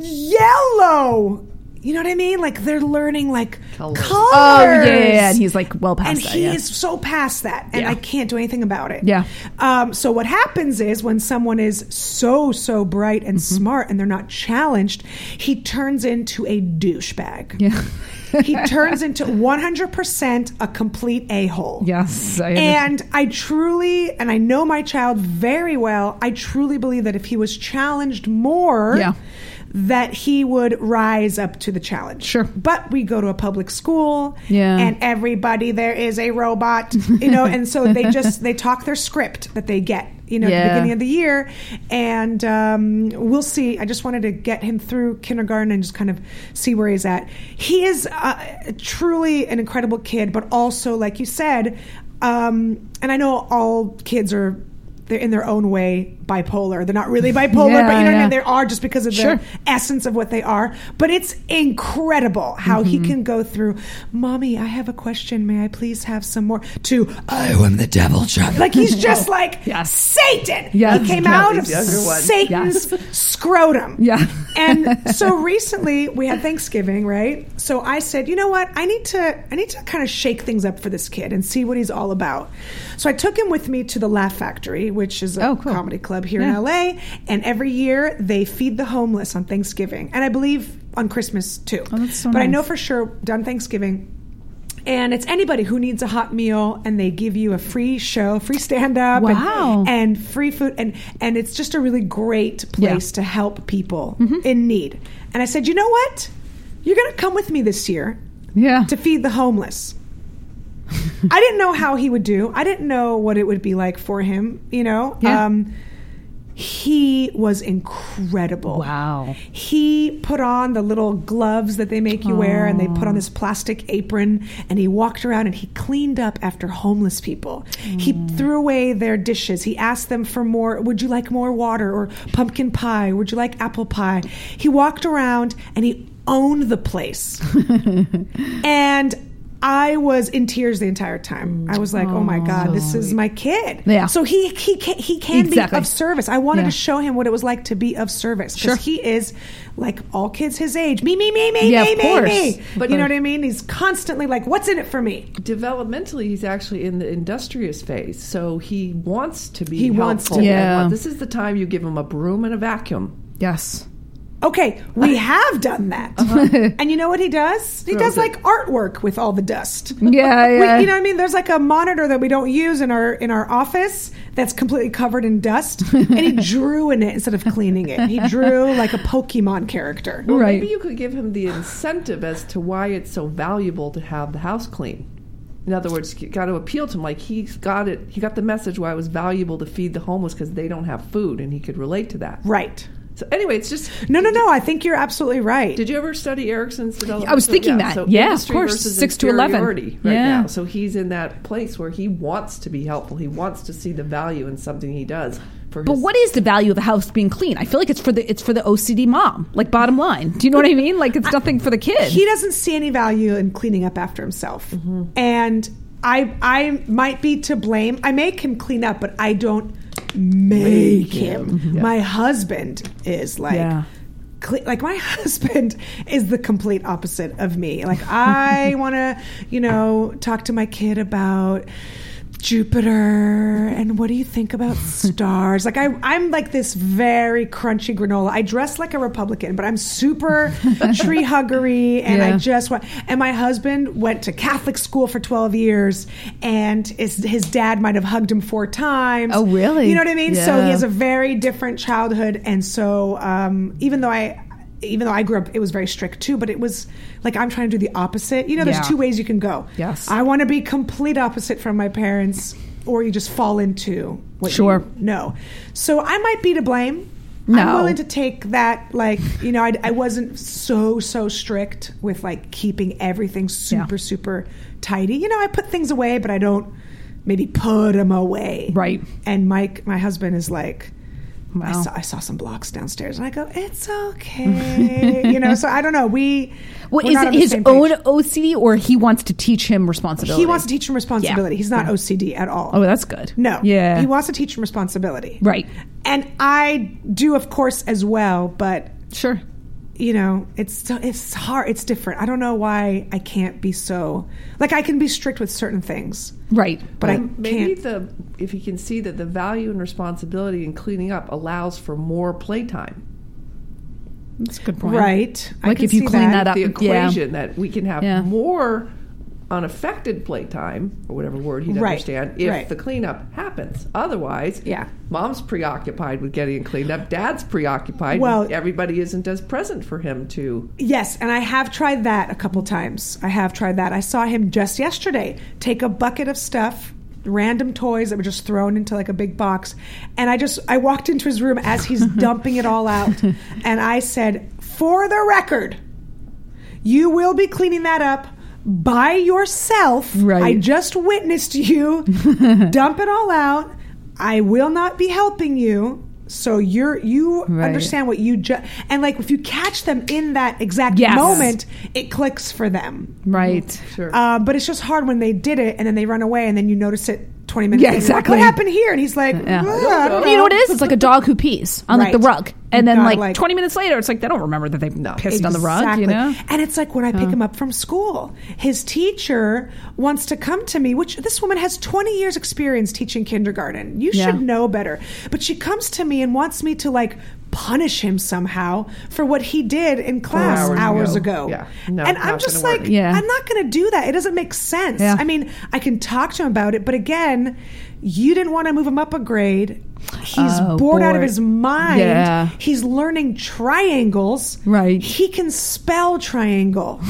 yellow. You know what I mean? Like, they're learning like Colors. colors. Oh, yeah, yeah, yeah. And he's like well past and that. he yeah. is so past that, and Yeah. I can't do anything about it. Yeah. Um, so what happens is when someone is so so bright and Mm-hmm. smart, and they're not challenged, he turns into a douchebag. Yeah. He turns into one hundred percent a complete a-hole. Yes. I And I truly, and I know my child very well, I truly believe that if he was challenged more, Yeah. that he would rise up to the challenge. Sure. But we go to a public school, Yeah. and everybody there is a robot, you know, and so they just, they talk their script that they get, you know, at the Yeah. beginning of the year. And um, we'll see. I just wanted to get him through kindergarten and just kind of see where he's at. He is uh, truly an incredible kid, but also, like you said, um, and I know all kids are, they're in their own way bipolar. They're not really bipolar, Yeah, but you know what I yeah. mean? They are just because of Sure. the essence of what they are. But it's incredible how Mm-hmm. he can go through, Mommy, I have a question. May I please have some more? To, I am the devil child. like, he's just like Yes. Satan. Yes. He came Yeah, out of he's younger one. Satan's Yes. scrotum. Yeah. And so recently we had Thanksgiving, right? So I said, you know what? I need to I need to kind of shake things up for this kid and see what he's all about. So I took him with me to the Laugh Factory, which is a Oh, cool. comedy club here Yeah. in L A. And every year they feed the homeless on Thanksgiving. And I believe on Christmas too. Oh, that's so but I nice. know for sure done Thanksgiving. And it's anybody who needs a hot meal, and they give you a free show, free stand-up, Wow. and, and free food. And, and it's just a really great place to help people in need. And I said, you know what? You're going to come with me this year Yeah. to feed the homeless. I didn't know how he would do. I didn't know what it would be like for him, you know? Yeah. Um, he was incredible. Wow. He put on the little gloves that they make you wear, and they put on this plastic apron, and he walked around and he cleaned up after homeless people. He threw away their dishes. He asked them for more. Would you like more water or pumpkin pie? Would you like apple pie? He walked around and he owned the place. And I was in tears the entire time. I was like, "Oh my God, this is my kid." Yeah. So he he can, he can Exactly. be of service. I wanted Yeah. to show him what it was like to be of service, because Sure. he is like all kids his age. Me, me, me, me, Yeah, me, of me, course. me. But- But you know what I mean? He's constantly like, "What's in it for me?" Developmentally, he's actually in the industrious phase, so he wants to be He wants helpful. to. Yeah. This is the time you give him a broom and a vacuum. Yes. Okay, we have done that. And you know what he does? He Throws does it. like artwork with all the dust. Yeah, We- yeah. you know what I mean? There's like a monitor that we don't use in our in our office that's completely covered in dust, and he drew in it instead of cleaning it. He drew like a Pokemon character. Well, Right. maybe you could give him the incentive as to why it's so valuable to have the house clean. In other words, you got to appeal to him. Like, he's got it. He got the message why it was valuable to feed the homeless, because they don't have food, and he could relate to that. Right. So anyway, it's just No, no, no. I think you're absolutely right. Did you ever study Erickson's development? I was thinking that. So Yeah, of industry course. versus Six to eleven. inferiority right Yeah. now. So he's in that place where he wants to be helpful. He wants to see the value in something he does for But his. what is the value of a house being clean? I feel like it's for the it's for the O C D mom. Like, bottom line. Do you know what I mean? Like, it's nothing for the kid. He doesn't see any value in cleaning up after himself. And I I might be to blame. I make him clean up, but I don't make him. Yeah. My husband is like Yeah. cle- like my husband is the complete opposite of me. Like, I want to, you know, talk to my kid about Jupiter and what do you think about stars? Like, I, I'm like this very crunchy granola. I dress like a Republican, but I'm super tree huggery, and I Yeah. just want. And my husband went to Catholic school for twelve years, and his, his dad might have hugged him four times. Oh, really? You know what I mean? So Yeah. he has a very different childhood, and so um, even though I. Even though I grew up, it was very strict too, but it was like, I'm trying to do the opposite. You know, there's Yeah. two ways you can go. Yes. I want to be complete opposite from my parents, or you just fall into what Sure. you know. So I might be to blame. No. I'm willing to take that, like, you know, I, I wasn't so, so strict with, like, keeping everything super, Yeah. super tidy. You know, I put things away, but I don't maybe put them away. Right. And Mike, my husband, is like, I, Wow. saw, I saw some blocks downstairs, and I go, it's okay. You know, so I don't know. We, What we're is not it on the his same own page. O C D, or he wants to teach him responsibility? He wants to teach him responsibility. Yeah. He's not Yeah. O C D at all. Oh, that's good. No. Yeah. He wants to teach him responsibility. Right. And I do, of course, as well, but Sure. you know, it's so, it's hard. It's different. I don't know why I can't be so, like, I can be strict with certain things, Right. but I Well, maybe can't. the if you can see that the value and responsibility in cleaning up allows for more playtime. That's a good point. Right. I Like can if you see clean that that. up. The yeah. equation that we can have Yeah. more unaffected playtime, or whatever word he'd Right, understand, if right. the cleanup happens. Otherwise, Yeah. mom's preoccupied with getting it cleaned up, dad's preoccupied, Well- and everybody isn't as present for him to. Yes, and I have tried that a couple times. I have tried that. I saw him just yesterday take a bucket of stuff, random toys that were just thrown into like a big box, and I just I walked into his room as he's dumping it all out, and I said, "For the record, you will be cleaning that up by yourself. Right. I just witnessed you dump it all out. I will not be helping you." So you're you Right. understand what you just, and like if you catch them in that exact Yes. moment, it clicks for them. Right. Sure. Uh, but it's just hard when they did it and then they run away and then you notice it twenty minutes Yeah, later. You're like, exactly. what happened here? And he's like, Yeah. "Uh, I don't You know what it know." is? It's like a dog who pees on like the Right. rug, and You then gotta, like, like- twenty minutes later, it's like they don't remember that they No. pissed on the rug. Exactly. You know? And it's like when I pick him up from school, his teacher wants to come to me, which this woman has twenty years experience teaching kindergarten. You Yeah. should know better. But she comes to me and wants me to like punish him somehow for what he did in class hours hours, ago. ago. Yeah. No, and not I'm just gonna like, work. Yeah. I'm not going to do that. It doesn't make sense. Yeah. I mean, I can talk to him about it, but again, you didn't want to move him up a grade. He's Oh, bored out of bored. his mind. Yeah. He's learning triangles. Right. He can spell triangle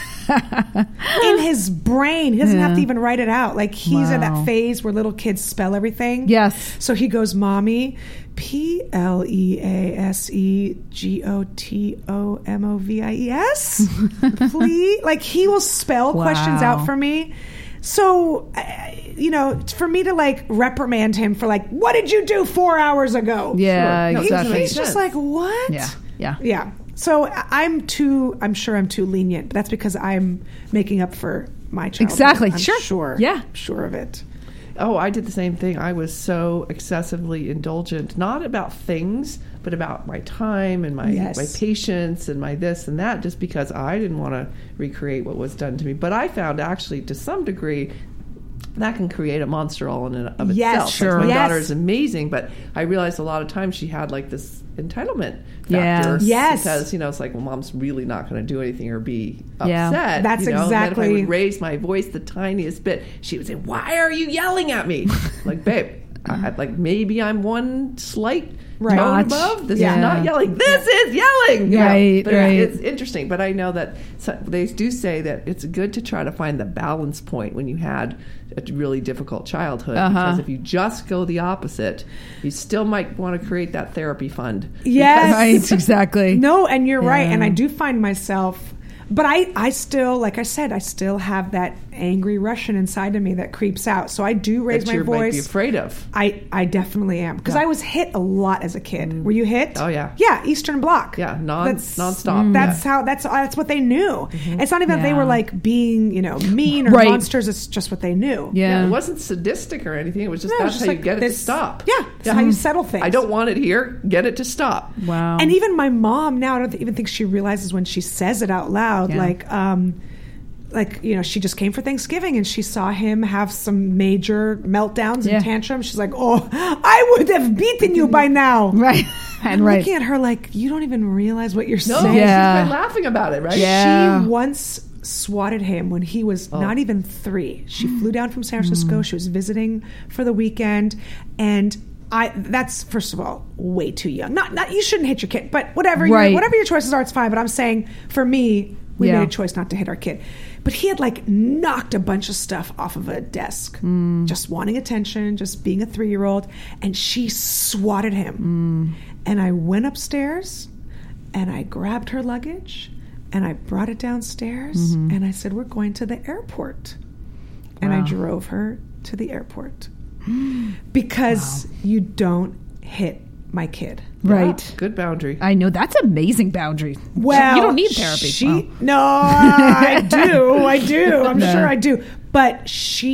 in his brain. He doesn't Yeah. have to even write it out. Like he's at Wow. that phase where little kids spell everything. Yes. So he goes, "Mommy, P L E A S E G O T O M O V I E S." Please, like he will spell Wow. questions out for me. So, I- you know, for me to like reprimand him for like, "What did you do four hours ago?" Yeah, Sure. No, it He- doesn't exactly. make he's just sense. like, "What?" Yeah. Yeah. Yeah. So I- I'm too, I'm sure I'm too lenient, but that's because I'm making up for my childhood. Exactly. I'm Sure. Sure. Yeah. I'm sure of it. Oh, I did the same thing. I was so excessively indulgent, not about things, but about my time and my, Yes. my patience and my this and that, just because I didn't want to recreate what was done to me. But I found actually, to some degree, that can create a monster all in and of Yes, itself. Like, sure. my Yes. daughter is amazing, but I realized a lot of times she had like this entitlement factor. Yes. Yes. Because, you know, it's like, well, mom's really not going to do anything or be Yeah. upset. That's you know? And then if I exactly- would raise my voice the tiniest bit, she would say, "Why are you yelling at me?" Like, babe, I, I- like maybe I'm one slight Right. tone Notch. above. This Yeah. is not yelling. This is yelling. You know? Right, But right. It's interesting. But I know that so, they do say that it's good to try to find the balance point when you had a really difficult childhood. Uh-huh. Because if you just go the opposite, you still might want to create that therapy fund. Yes. Right. Exactly. No, and you're right. Yeah. And I do find myself, but I, I still, like I said, I still have that angry Russian inside of me that creeps out. So I do raise That my you might be voice. afraid of. I, I definitely am. Because Yeah. I was hit a lot as a kid. Were you hit? Oh, yeah. Yeah, Eastern Bloc. Yeah, non- That's- nonstop. That's Yeah. how, that's that's what they knew. It's not even that they Yeah. were like being, you know, mean or Right. monsters. It's just what they knew. Yeah. Yeah, it wasn't sadistic or anything. It was just No, it was that's just how like you get it this- to stop. Yeah, it's how you settle things. I don't want it here. Get it to stop. Wow. And even my mom now, I don't even think she realizes when she says it out loud. Yeah. Like, um, like you know, she just came for Thanksgiving and she saw him have some major meltdowns Yeah. and tantrums. She's like, "Oh, I would have beaten you by now." right. And I'm right. looking at her like, you don't even realize what you're No, saying. Yeah. she's been laughing about it, right? Yeah. She once swatted him when he was Oh. not even three. She flew down from San Francisco. Mm. She was visiting for the weekend, and I. That's first of all way too young. Not, not you shouldn't hit your kid, but whatever, your, Right. whatever your choices are, it's fine. But I'm saying for me, We Yeah. made a choice not to hit our kid. But he had like knocked a bunch of stuff off of a desk, Mm. just wanting attention, just being a three-year-old. And she swatted him. Mm. And I went upstairs and I grabbed her luggage and I brought it downstairs Mm-hmm. and I said, we're going to the airport. And I Wow. drove her to the airport. Because you don't hit my kid. Right. Good boundary. I know that's amazing boundary. Well, you don't need therapy. She, Wow. No, I do. I do. I'm No. sure I do. But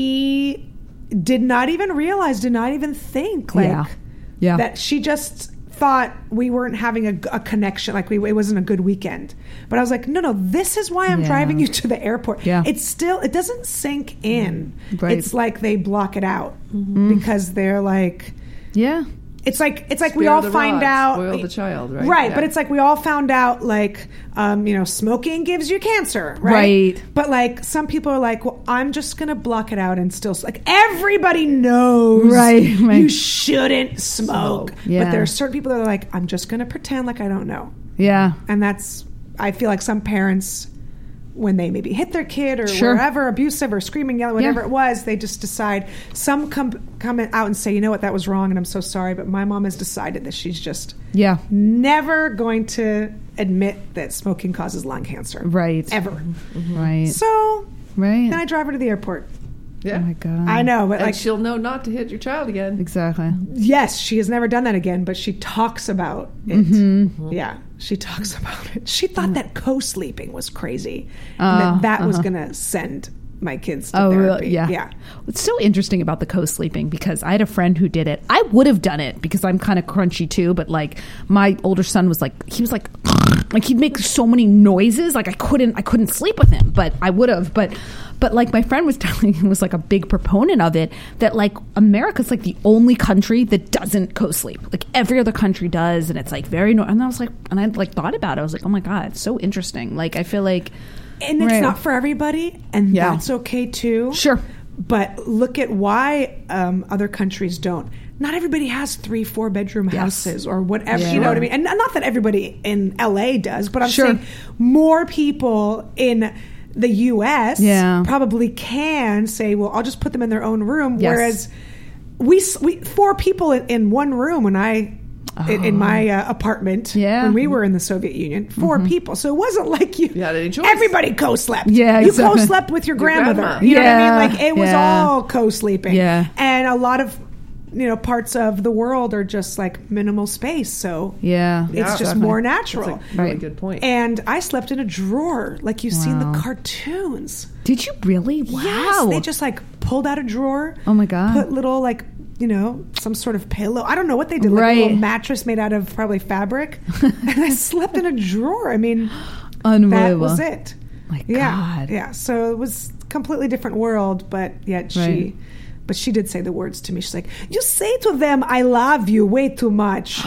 she did not even realize, did not even think like Yeah. Yeah. that she just thought we weren't having a, a connection, like we, it wasn't a good weekend. But I was like, no, no, this is why I'm Yeah. driving you to the airport. Yeah. It's still, it doesn't sink in. Right. It's like they block it out because they're like, Yeah. it's like it's like we Spare all the find rod, out spoil the child, right? Right, Yeah. but it's like we all found out like um, you know, smoking gives you cancer, right? Right. But like some people are like, well, I'm just gonna block it out and still like everybody knows, Right, right. you shouldn't smoke. Yeah. But there are certain people that are like, I'm just gonna pretend like I don't know, Yeah. and that's I feel like some parents, when they maybe hit their kid or Sure. wherever, abusive or screaming, yelling, whatever Yeah. it was, they just decide. Some come come out and say, you know what, that was wrong, and I'm so sorry, but my mom has decided that she's just Yeah. never going to admit that smoking causes lung cancer. Right. Ever. Right. So Right. then I drive her to the airport. Yeah. Oh my God. I know, but And like, she'll know not to hit your child again. Exactly. yes, she has never done that again, but she talks about it. Mm-hmm. Yeah, she talks about it. She thought that co-sleeping was crazy, Uh, and that that was uh-huh. going to send my kids to Oh, therapy. really? Yeah. Yeah. What's so interesting about the co-sleeping, because I had a friend who did it. I would have done it because I'm kind of crunchy too, but like my older son was like, he was like, like he'd make so many noises. Like I couldn't, I couldn't sleep with him, but I would have. But, but like my friend was telling him, was like a big proponent of it, that like America's like the only country that doesn't co-sleep. Like every other country does. And it's like very, no- and I was like, and I like thought about it. I was like, oh my God, it's so interesting. Like, I feel like, And it's Right. not for everybody, and Yeah. that's okay too. Sure. But look at why um, other countries don't. Not everybody has three, four bedroom Yes. houses or whatever. Yeah. You know what I mean? And not that everybody in L A does, but I'm Sure. saying more people in the U S Yeah. probably can say, well, I'll just put them in their own room. Yes. Whereas we, s- we four people in, in one room when I. In, in my uh, apartment, Yeah. when we were in the Soviet Union, 4 people. So it wasn't like you. You had any choice. Everybody co-slept. Yeah, you exactly. co-slept with your Your grandmother. grandma. You know what I Yeah, mean? Like it was yeah. all co-sleeping. Yeah. And a lot of, you know, parts of the world are just like minimal space. So yeah, it's just exactly. more That's natural. a really Right. good point. And I slept in a drawer, like you see in the Wow. cartoons. Did you really? Wow. Yes, they just like pulled out a drawer. Oh, my God. Put little like, you know, some sort of pillow. I don't know what they did. Like a little Right. mattress made out of probably fabric. And I slept in a drawer. I mean, that Unbelievable. was it. My Yeah, God. yeah. So it was a completely different world, but yet she, Right. but she did say the words to me. She's like, "You say to them, I love you way too much."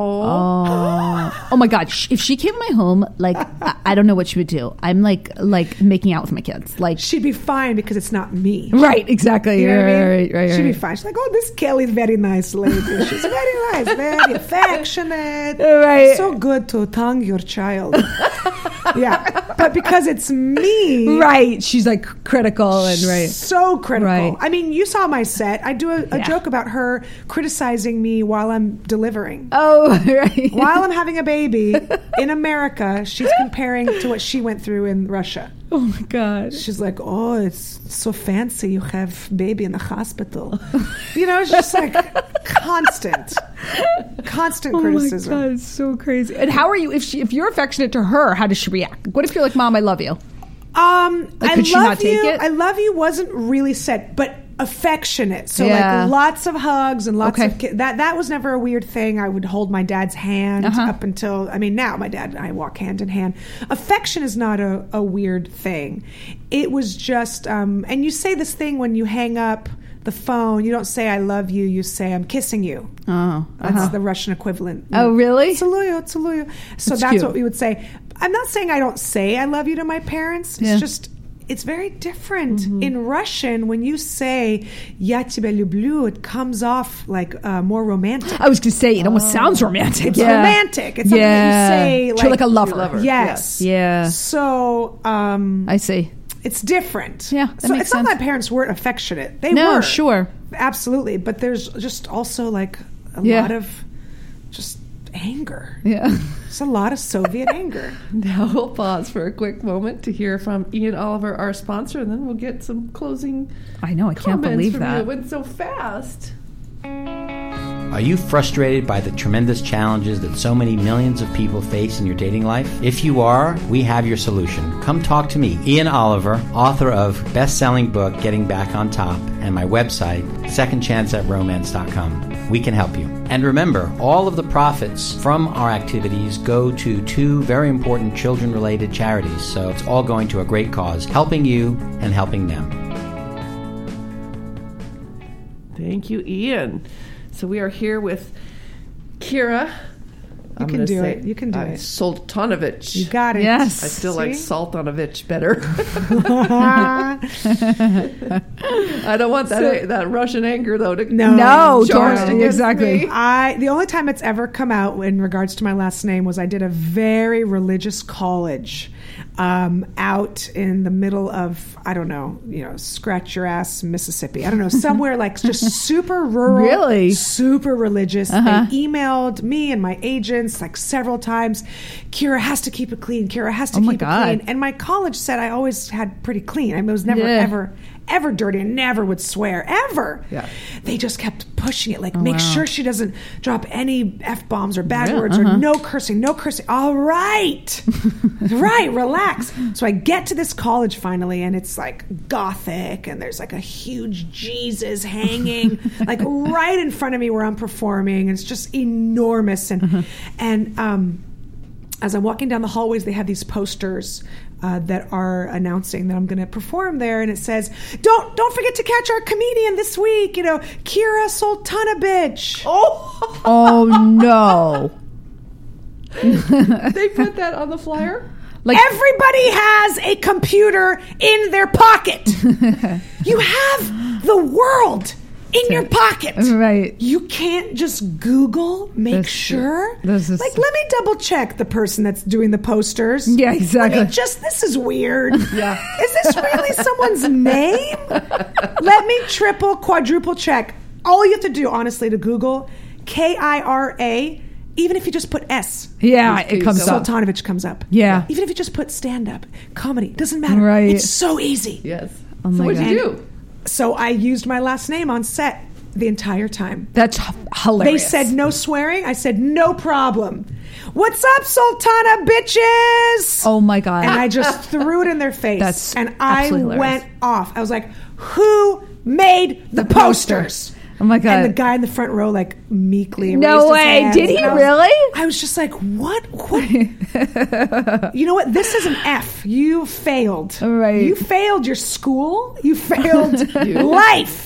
Oh, oh my God! Sh- If she came to my home, like I, I don't know what she would do. I'm like like making out with my kids. Like She'd be fine because it's not me. right, exactly. You know what I mean? Right, right, right. She'd be fine. She's like, "Oh, this Kelly's very nice lady. She's very nice, very affectionate. Right. So good to tongue your child." Yeah, but because it's me, Right. She's like critical and right. so critical. Right. I mean, you saw my set. I do a, a Yeah. joke about her criticizing me while I'm delivering. Oh, right. While I'm having a baby in America, she's comparing to what she went through in Russia. Oh my God. She's like, "Oh, it's so fancy. You have baby in the hospital." You know, it's just like constant, constant criticism. Oh my God, it's so crazy. And how are you? If she, if you're affectionate to her, how does she react? What if you're like, "Mom, I love you"? Um, Like, I could she love not take you. it? I love you wasn't really said, but affectionate. So Yeah. like lots of hugs and lots Okay. of ki- that. That was never a weird thing. I would hold my dad's hand Uh-huh. up until I mean now my dad and I walk hand in hand. Affection is not a, a weird thing. It was just um, and you say this thing when you hang up the phone. You don't say "I love you." You say "I'm kissing you." Oh, That's uh-huh. the Russian equivalent. Oh, really? Tsaluyo, tsaluyo. So That's that's cute. what we would say. I'm not saying I don't say I love you to my parents. It's Yeah. just it's very different. Mm-hmm. In Russian, when you say "Я тебя люблю," it comes off like uh, more romantic. I was going to say, it almost sounds romantic. It's yeah. romantic. It's something yeah. that you say Treat like, like a lover. lover. Yes. Yeah. So um, I see. it's different. Yeah, that So makes it's not sense. that my parents weren't affectionate. They No, were. sure. Absolutely. But there's just also like a Yeah. lot of just anger. Yeah. It's a lot of Soviet anger. Now we'll pause for a quick moment to hear from Ian Oliver, our sponsor, and then we'll get some closing I know. I can't comments believe from that. you. It went so fast. Are you frustrated by the tremendous challenges that so many millions of people face in your dating life? If you are, we have your solution. Come talk to me, Ian Oliver, author of best-selling book Getting Back on Top, and my website, second chance at romance dot com. We can help you. And remember, all of the profits from our activities go to two very important children-related charities, so it's all going to a great cause, helping you and helping them. Thank you, Ian. So we are here with Kira. You can do it. You can do it. Sultanovich. You got it. Yes. I still like See? Saltanovich better. I don't want that that Russian anger though to No. No, charged don't. against Exactly. me. I the only time it's ever come out in regards to my last name was I did a very religious college um, out in the middle of I don't know, you know, scratch your ass, Mississippi. I don't know, somewhere like just super rural, Really? super religious. Uh-huh. They emailed me and my agents like several times. Kira has to keep it clean. Kira has to Oh my keep God. it clean. And my college said I always had pretty clean. I mean, it was never Yeah. ever. Ever dirty and never would swear ever. Yeah. They just kept pushing it. Like, make wow. sure she doesn't drop any F bombs or bad Yeah, words uh-huh. or no cursing, no cursing. All right. right, relax. So I get to this college finally, and it's like gothic, and there's like a huge Jesus hanging like right in front of me where I'm performing. It's just enormous. And, Uh-huh. and, um, as I'm walking down the hallways, they have these posters uh, that are announcing that I'm going to perform there, and it says, "Don't don't forget to catch our comedian this week. You know, Kira Sultanovich." Oh, Oh, no. they put that on the flyer. Like, Everybody has a computer in their pocket. You have the world in your pocket. right. You can't just Google, make This- sure. this is- like, let me double check the person that's doing the posters. Yeah, Let exactly. me just, this is weird. Yeah. Is this really someone's name? Let me triple, quadruple check. All you have to do, honestly, to Google K I R A, even if you just put S, Yeah, Please, it please, comes so- up. Sultanovich comes up. Yeah. Even if you just put stand up, comedy, doesn't matter. Right. It's so easy. Yes. Oh so my what'd you God. do? So I used my last name on set the entire time. That's h- They hilarious. said no swearing. I said no problem. What's up, Sultana bitches? Oh, my God. And I just threw it in their face. That's and I absolutely hilarious. went off. I was like, who made the, The posters? poster. Oh, my God. And the guy in the front row, like, meekly No raised his way. hands, Did he and I was- really? I was just like, what? What? You know what? This is an F. You failed. Right. You failed your school. You failed life.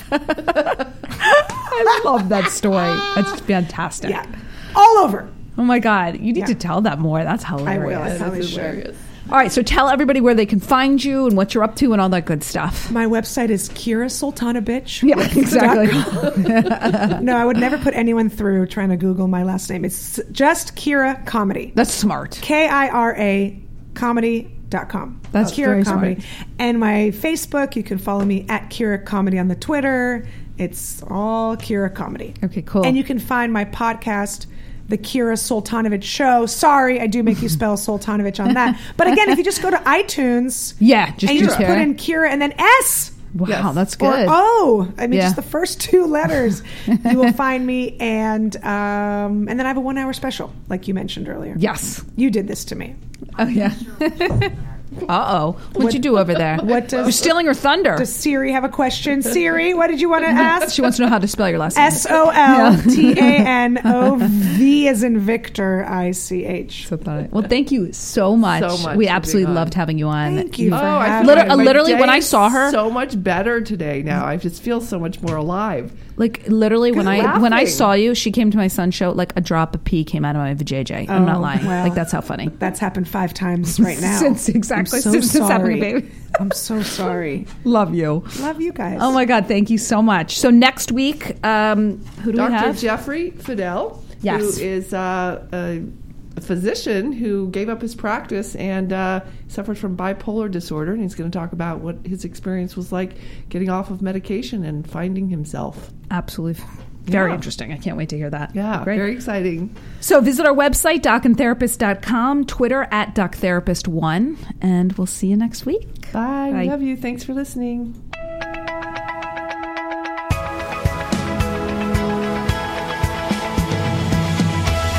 I love that story. That's fantastic. Yeah. All over. Oh, my God. You need Yeah. to tell that more. That's I hilarious. will. I That probably is should. hilarious. All right, so tell everybody where they can find you and what you're up to and all that good stuff. My website is Kira Sultana Bitch. Yeah, exactly. No, I would never put anyone through trying to Google my last name. It's just Kira Comedy. That's smart. K I R A comedy dot com. That's Kira very Comedy. smart. And my Facebook, you can follow me at Kira Comedy on the Twitter. It's all Kira Comedy. Okay, cool. And you can find my podcast, The Kira Sultanovich Show. Sorry, I do make you spell Sultanovich on that. But again, if you just go to iTunes Yeah, just and you do just Kira. put in Kira and then S. Wow, Yes. that's Or good. O. I mean, Yeah. just the first two letters, you will find me. And um, and then I have a one hour special, like you mentioned earlier. Yes. You did this to me. Oh, yeah. Uh-oh. What'd you do over there? What does- You're stealing her thunder. Does Siri have a question? Siri, what did you want to ask? She wants to know how to spell your last name. S O L T A N O V V as in Victor, I C H. Well, thank you so much. So much we for absolutely being on. loved having you on. Thank you. Oh, for I having feel me. like my literally, when day I is saw her- so much better today. Now I just feel so much more alive. Like literally, when Good I when I laughing. saw you, she came to my son's show. Like a drop of pee came out of my vajayjay. I'm not Oh, lying. well. Like that's how funny. That's happened five times right now. Since- exactly, I'm so since this happened, sorry. baby. I'm so sorry. Love you. Love you guys. Oh my God, thank you so much. So next week, um, who do we Doctor have? Jeffrey Fidel, Yes. who is uh, a, a physician who gave up his practice and uh, suffered from bipolar disorder, and he's going to talk about what his experience was like getting off of medication and finding himself. Absolutely. Very Yeah. interesting. I can't wait to hear that. Yeah, Great. very exciting. So visit our website, doc and therapist dot com, Twitter at doc therapist one, and we'll see you next week. Bye. Bye. We love you. Thanks for listening.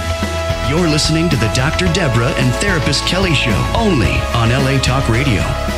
You're listening to the Doctor Deborah and Therapist Kelly Show, only on L A Talk Radio.